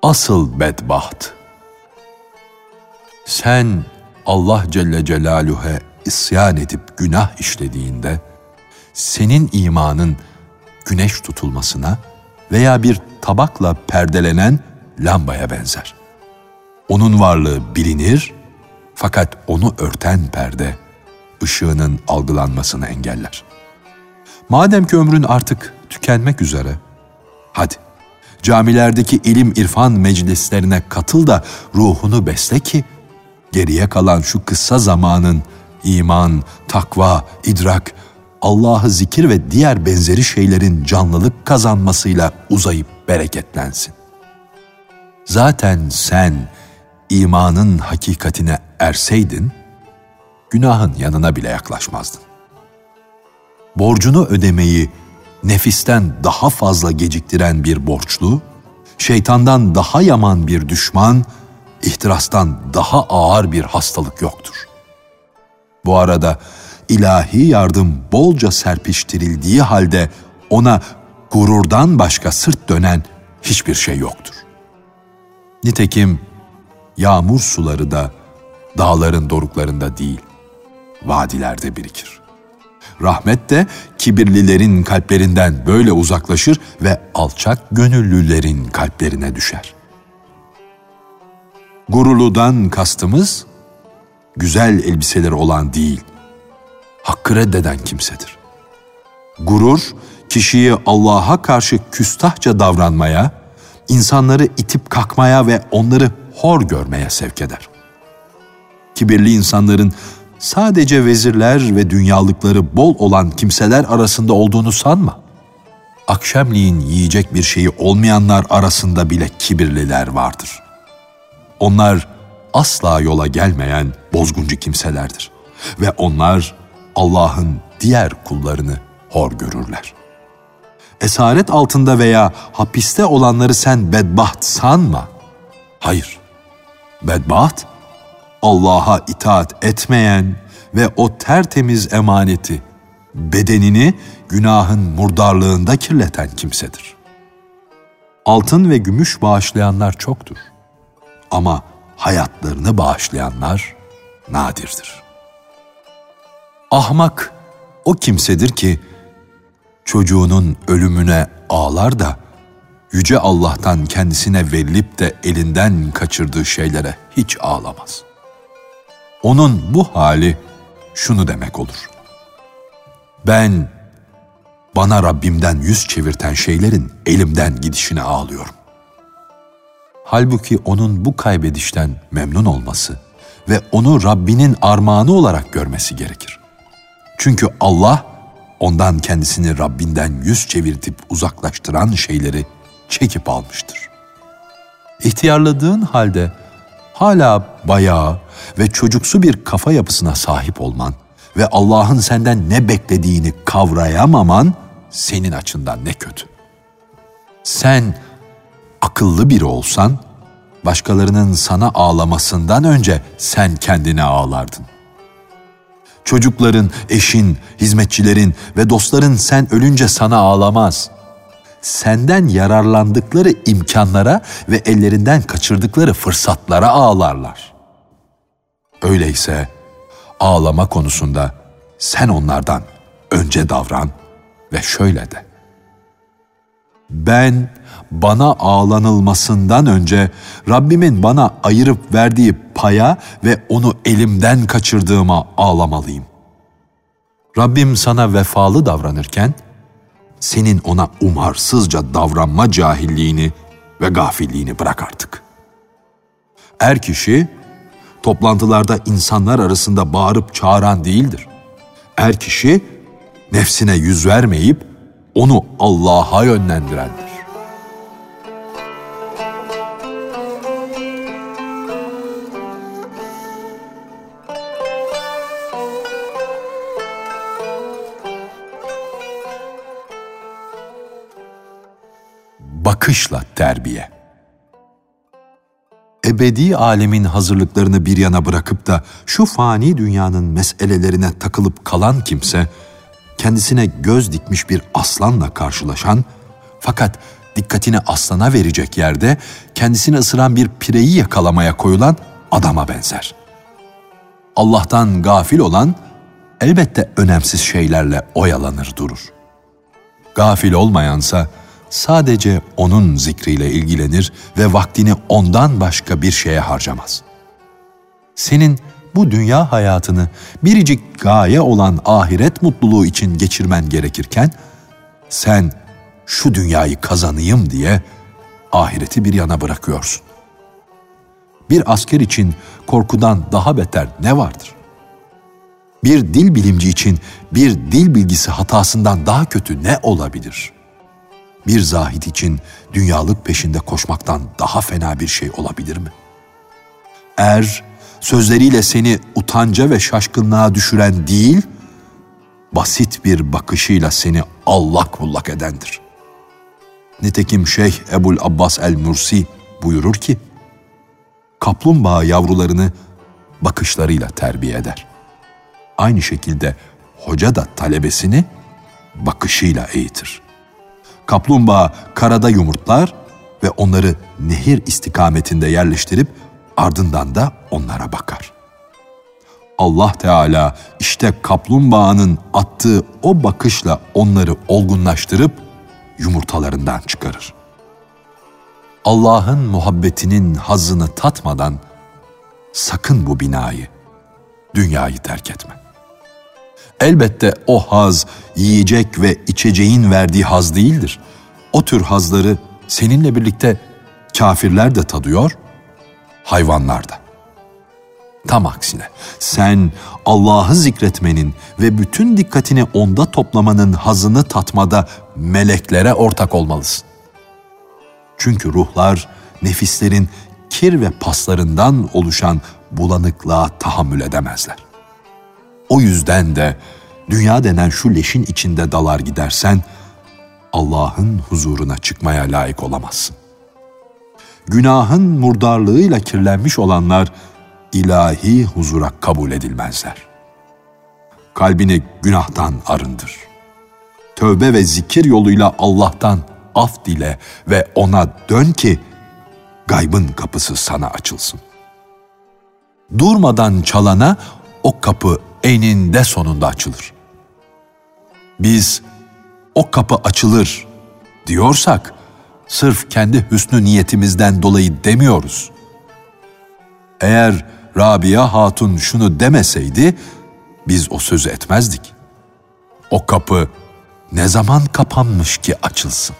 asıl bedbaht. Sen Allah Celle Celaluhu'ya isyan edip günah işlediğinde, senin imanın güneş tutulmasına veya bir tabakla perdelenen lambaya benzer. Onun varlığı bilinir, fakat onu örten perde, ışığının algılanmasını engeller. Madem ki ömrün artık tükenmek üzere, hadi camilerdeki ilim irfan meclislerine katıl da ruhunu besle ki, geriye kalan şu kısa zamanın iman, takva, idrak, Allah'ı zikir ve diğer benzeri şeylerin canlılık kazanmasıyla uzayıp bereketlensin. Zaten sen imanın hakikatine erseydin, günahın yanına bile yaklaşmazdın. Borcunu ödemeyi nefisten daha fazla geciktiren bir borçlu, şeytandan daha yaman bir düşman, ihtirastan daha ağır bir hastalık yoktur. Bu arada ilahi yardım bolca serpiştirildiği halde ona gururdan başka sırt dönen hiçbir şey yoktur. Nitekim yağmur suları da dağların doruklarında değil, vadilerde birikir. Rahmet de kibirlilerin kalplerinden böyle uzaklaşır ve alçak gönüllülerin kalplerine düşer. Gururludan kastımız, güzel elbiseleri olan değil, hakkı reddeden kimsedir. Gurur, kişiyi Allah'a karşı küstahça davranmaya, insanları itip kakmaya ve onları hor görmeye sevk eder. Kibirli insanların sadece vezirler ve dünyalıkları bol olan kimseler arasında olduğunu sanma. Akşamleyin yiyecek bir şeyi olmayanlar arasında bile kibirliler vardır. Onlar asla yola gelmeyen bozguncu kimselerdir ve onlar Allah'ın diğer kullarını hor görürler. Esaret altında veya hapiste olanları sen bedbaht sanma. Hayır, bedbaht, Allah'a itaat etmeyen ve o tertemiz emaneti, bedenini günahın murdarlığında kirleten kimsedir. Altın ve gümüş bağışlayanlar çoktur. Ama hayatlarını bağışlayanlar nadirdir. Ahmak o kimsedir ki, çocuğunun ölümüne ağlar da, Yüce Allah'tan kendisine verilip de elinden kaçırdığı şeylere hiç ağlamaz. Onun bu hali şunu demek olur: ben bana Rabbimden yüz çevirten şeylerin elimden gidişine ağlıyorum. Halbuki onun bu kaybedişten memnun olması ve onu Rabbinin armağanı olarak görmesi gerekir. Çünkü Allah ondan kendisini Rabbinden yüz çevirtip uzaklaştıran şeyleri çekip almıştır. İhtiyarladığın halde hala bayağı ve çocuksu bir kafa yapısına sahip olman ve Allah'ın senden ne beklediğini kavrayamaman senin açından ne kötü. Sen akıllı biri olsan, başkalarının sana ağlamasından önce sen kendine ağlardın. Çocukların, eşin, hizmetçilerin ve dostların sen ölünce sana ağlamaz. Senden yararlandıkları imkanlara ve ellerinden kaçırdıkları fırsatlara ağlarlar. Öyleyse ağlama konusunda sen onlardan önce davran ve şöyle de: ben bana ağlanılmasından önce Rabbimin bana ayırıp verdiği paya ve onu elimden kaçırdığıma ağlamalıyım. Rabbim sana vefalı davranırken, senin ona umarsızca davranma cahilliğini ve gafilliğini bırak artık. Er kişi, toplantılarda insanlar arasında bağırıp çağıran değildir. Er kişi, nefsine yüz vermeyip onu Allah'a yönlendirendir. Bakışla terbiye. Ebedi alemin hazırlıklarını bir yana bırakıp da şu fani dünyanın meselelerine takılıp kalan kimse, kendisine göz dikmiş bir aslanla karşılaşan fakat dikkatini aslana verecek yerde kendisini ısıran bir pireyi yakalamaya koyulan adama benzer. Allah'tan gafil olan elbette önemsiz şeylerle oyalanır durur. Gafil olmayansa sadece onun zikriyle ilgilenir ve vaktini ondan başka bir şeye harcamaz. Senin bu dünya hayatını biricik gaye olan ahiret mutluluğu için geçirmen gerekirken, sen şu dünyayı kazanayım diye ahireti bir yana bırakıyorsun. Bir asker için korkudan daha beter ne vardır? Bir dil bilimci için bir dil bilgisi hatasından daha kötü ne olabilir? Bir zahid için dünyalık peşinde koşmaktan daha fena bir şey olabilir mi? Sözleriyle seni utanca ve şaşkınlığa düşüren değil, basit bir bakışıyla seni allak bullak edendir. Nitekim Şeyh Ebul Abbas el-Mursi buyurur ki, kaplumbağa yavrularını bakışlarıyla terbiye eder. Aynı şekilde hoca da talebesini bakışıyla eğitir. Kaplumbağa karada yumurtlar ve onları nehir istikametinde yerleştirip ardından da onlara bakar. Allah Teala işte kaplumbağanın attığı o bakışla onları olgunlaştırıp yumurtalarından çıkarır. Allah'ın muhabbetinin hazzını tatmadan sakın bu binayı, dünyayı terk etme. Elbette o haz yiyecek ve içeceğin verdiği haz değildir. O tür hazları seninle birlikte kafirler de tadıyor, hayvanlar da. Tam aksine sen Allah'ı zikretmenin ve bütün dikkatini onda toplamanın hazını tatmada meleklere ortak olmalısın. Çünkü ruhlar nefislerin kir ve paslarından oluşan bulanıklığa tahammül edemezler. O yüzden de dünya denen şu leşin içinde dalar gidersen Allah'ın huzuruna çıkmaya layık olamazsın. Günahın murdarlığıyla kirlenmiş olanlar ilahi huzura kabul edilmezler. Kalbini günahtan arındır. Tövbe ve zikir yoluyla Allah'tan af dile ve ona dön ki gaybın kapısı sana açılsın. Durmadan çalana o kapı eninde sonunda açılır. Biz o kapı açılır diyorsak sırf kendi hüsnü niyetimizden dolayı demiyoruz. Eğer Rabia Hatun şunu demeseydi biz o sözü etmezdik. O kapı ne zaman kapanmış ki açılsın?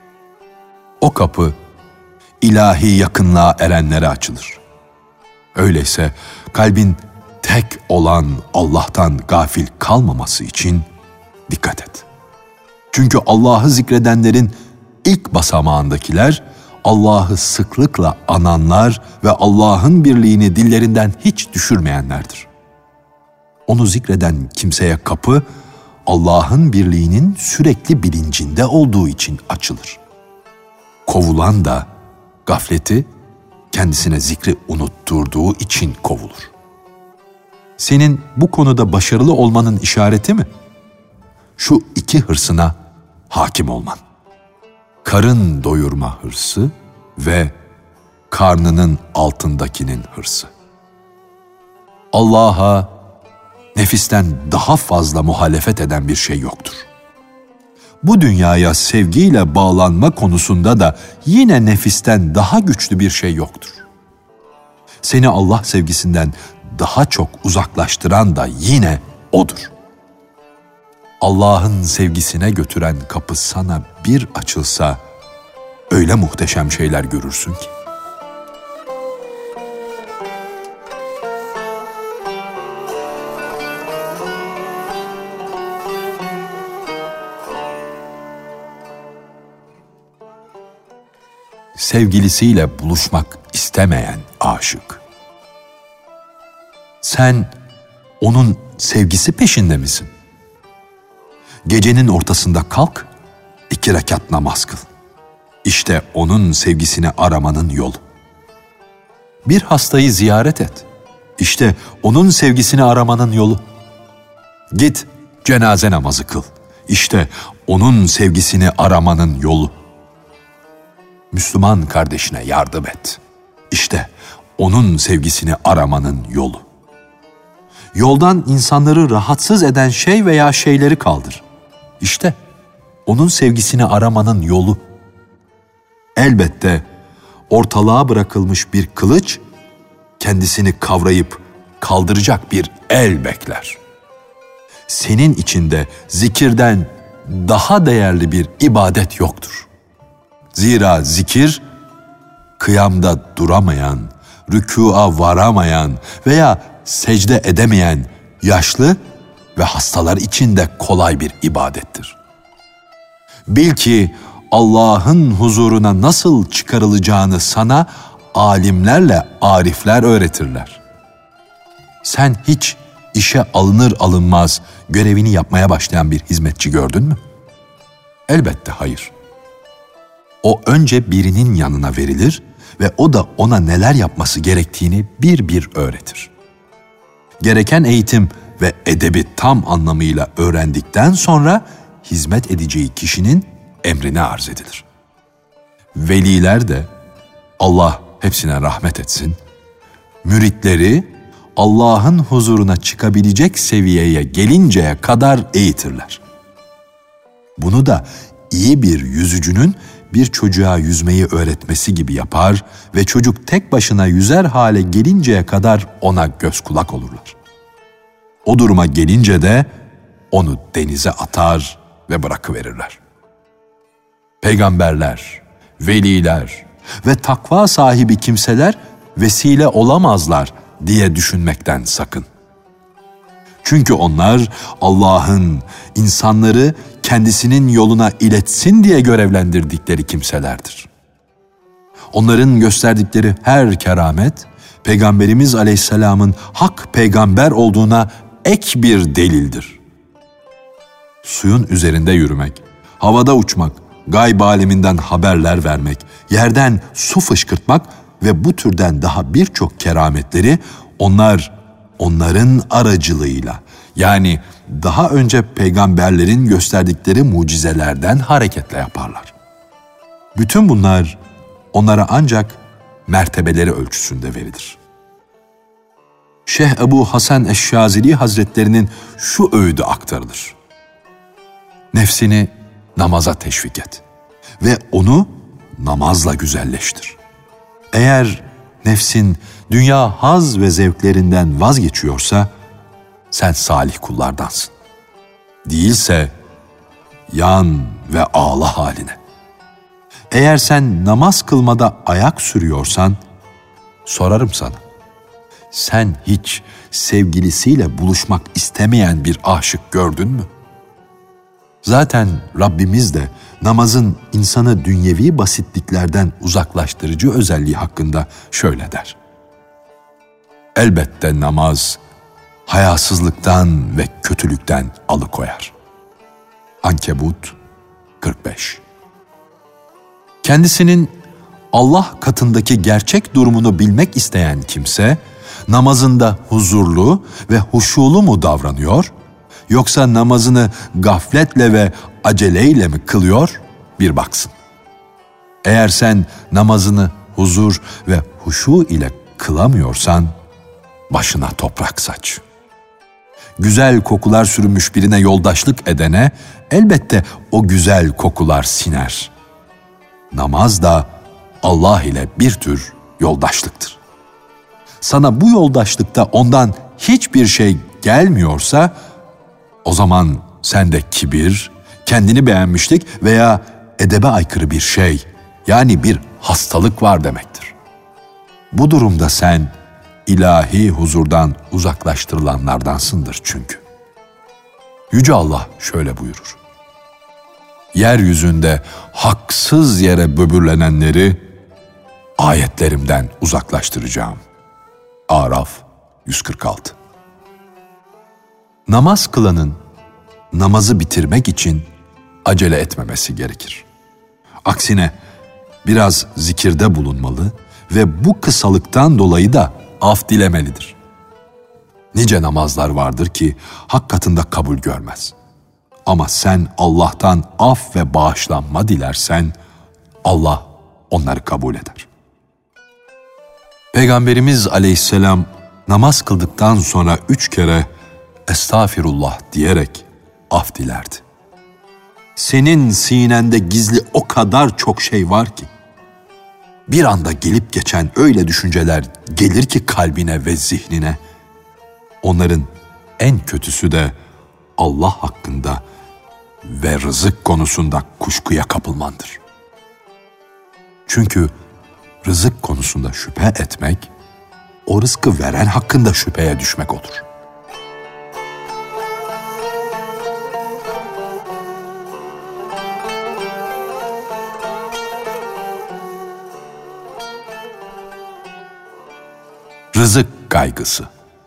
O kapı ilahi yakınlığa erenlere açılır. Öyleyse kalbin tek olan Allah'tan gafil kalmaması için dikkat et. Çünkü Allah'ı zikredenlerin ilk basamağındakiler Allah'ı sıklıkla ananlar ve Allah'ın birliğini dillerinden hiç düşürmeyenlerdir. Onu zikreden kimseye kapı Allah'ın birliğinin sürekli bilincinde olduğu için açılır. Kovulan da gafleti kendisine zikri unutturduğu için kovulur. Senin bu konuda başarılı olmanın işareti mi? Şu iki hırsına hakim olman. Karın doyurma hırsı ve karnının altındakinin hırsı. Allah'a nefisten daha fazla muhalefet eden bir şey yoktur. Bu dünyaya sevgiyle bağlanma konusunda da yine nefisten daha güçlü bir şey yoktur. Seni Allah sevgisinden daha çok uzaklaştıran da yine O'dur. Allah'ın sevgisine götüren kapı sana bir açılsa öyle muhteşem şeyler görürsün ki. Sevgilisiyle buluşmak istemeyen aşık. Sen onun sevgisi peşinde misin? Gecenin ortasında kalk, 2 rekat namaz kıl. İşte onun sevgisini aramanın yolu. Bir hastayı ziyaret et. İşte onun sevgisini aramanın yolu. Git cenaze namazı kıl. İşte onun sevgisini aramanın yolu. Müslüman kardeşine yardım et. İşte onun sevgisini aramanın yolu. Yoldan insanları rahatsız eden şey veya şeyleri kaldır. İşte onun sevgisini aramanın yolu. Elbette ortalığa bırakılmış bir kılıç, kendisini kavrayıp kaldıracak bir el bekler. Senin içinde zikirden daha değerli bir ibadet yoktur. Zira zikir, kıyamda duramayan, rükûa varamayan veya secde edemeyen yaşlı ve hastalar için de kolay bir ibadettir. Bil ki Allah'ın huzuruna nasıl çıkarılacağını sana alimlerle arifler öğretirler. Sen hiç işe alınır alınmaz görevini yapmaya başlayan bir hizmetçi gördün mü? Elbette hayır. O önce birinin yanına verilir ve o da ona neler yapması gerektiğini bir bir öğretir. Gereken eğitim ve edebi tam anlamıyla öğrendikten sonra hizmet edeceği kişinin emrine arz edilir. Veliler de, Allah hepsine rahmet etsin, müritleri Allah'ın huzuruna çıkabilecek seviyeye gelinceye kadar eğitirler. Bunu da iyi bir yüzücünün bir çocuğa yüzmeyi öğretmesi gibi yapar ve çocuk tek başına yüzer hale gelinceye kadar ona göz kulak olurlar. O duruma gelince de onu denize atar ve bırakıverirler. Peygamberler, veliler ve takva sahibi kimseler vesile olamazlar diye düşünmekten sakın. Çünkü onlar Allah'ın insanları kendisinin yoluna iletsin diye görevlendirdikleri kimselerdir. Onların gösterdikleri her keramet, Peygamberimiz Aleyhisselam'ın hak peygamber olduğuna ek bir delildir. Suyun üzerinde yürümek, havada uçmak, gayb aleminden haberler vermek, yerden su fışkırtmak ve bu türden daha birçok kerametleri onların aracılığıyla, yani daha önce peygamberlerin gösterdikleri mucizelerden hareketle yaparlar. Bütün bunlar onlara ancak mertebeleri ölçüsünde verilir. Şeyh Ebu Hasan Eşşazili Hazretlerinin şu öğüdü aktarılır. Nefsini namaza teşvik et ve onu namazla güzelleştir. Eğer nefsin dünya haz ve zevklerinden vazgeçiyorsa, sen salih kullardansın. Değilse yan ve ağla haline. Eğer sen namaz kılmada ayak sürüyorsan, sorarım sana. Sen hiç sevgilisiyle buluşmak istemeyen bir aşık gördün mü? Zaten Rabbimiz de namazın insanı dünyevi basitliklerden uzaklaştırıcı özelliği hakkında şöyle der. Elbette namaz hayasızlıktan ve kötülükten alıkoyar. Ankebut 45. Kendisinin Allah katındaki gerçek durumunu bilmek isteyen kimse, namazında huzurlu ve huşulu mu davranıyor, yoksa namazını gafletle ve aceleyle mi kılıyor, bir baksın. Eğer sen namazını huzur ve huşu ile kılamıyorsan, başına toprak saç. Güzel kokular sürünmüş birine yoldaşlık edene, elbette o güzel kokular siner. Namaz da Allah ile bir tür yoldaşlıktır. Sana bu yoldaşlıkta ondan hiçbir şey gelmiyorsa, o zaman sende kibir, kendini beğenmişlik veya edebe aykırı bir şey, yani bir hastalık var demektir. Bu durumda sen ilahi huzurdan uzaklaştırılanlardansındır çünkü. Yüce Allah şöyle buyurur. Yeryüzünde haksız yere böbürlenenleri ayetlerimden uzaklaştıracağım. Araf 146. Namaz kılanın namazı bitirmek için acele etmemesi gerekir. Aksine biraz zikirde bulunmalı ve bu kısalıktan dolayı da af dilemelidir. Nice namazlar vardır ki hak katında kabul görmez. Ama sen Allah'tan af ve bağışlanma dilersen, Allah onları kabul eder. Peygamberimiz aleyhisselam namaz kıldıktan sonra 3 kere estağfirullah diyerek af dilerdi. Senin sinende gizli o kadar çok şey var ki, bir anda gelip geçen öyle düşünceler gelir ki kalbine ve zihnine, onların en kötüsü de Allah hakkında ve rızık konusunda kuşkuya kapılmandır. Çünkü rızık konusunda şüphe etmek, o rızkı veren hakkında şüpheye düşmek olur. Rızık kaygısı.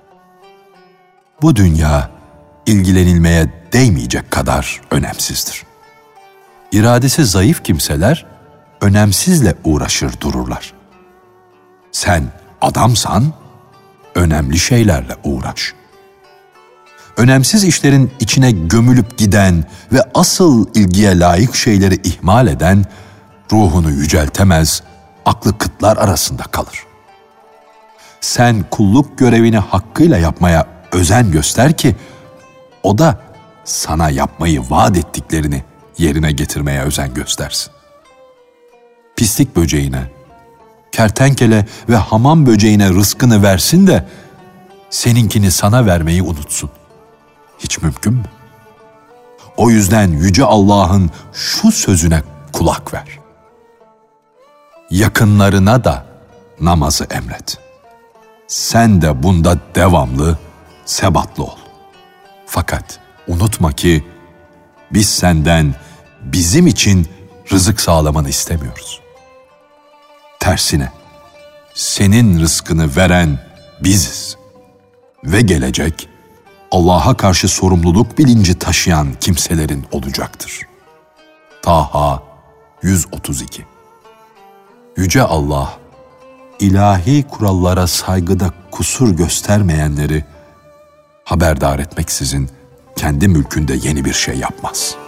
Bu dünya ilgilenilmeye değmeyecek kadar önemsizdir. İradesi zayıf kimseler önemsizle uğraşır dururlar. Sen adamsan önemli şeylerle uğraş. Önemsiz işlerin içine gömülüp giden ve asıl ilgiye layık şeyleri ihmal eden ruhunu yüceltemez, aklı kıtlar arasında kalır. Sen kulluk görevini hakkıyla yapmaya özen göster ki o da sana yapmayı vaat ettiklerini yerine getirmeye özen göstersin. Pislik böceğine, kertenkele ve hamam böceğine rızkını versin de seninkini sana vermeyi unutsun. Hiç mümkün mü? O yüzden Yüce Allah'ın şu sözüne kulak ver. Yakınlarına da namazı emret. Sen de bunda devamlı, sebatlı ol. Fakat unutma ki biz senden bizim için rızık sağlamanı istemiyoruz. Tersine senin rızkını veren biziz ve gelecek Allah'a karşı sorumluluk bilinci taşıyan kimselerin olacaktır. Taha 132. Yüce Allah, ilahi kurallara saygıda kusur göstermeyenleri haberdar etmeksizin kendi mülkünde yeni bir şey yapmaz.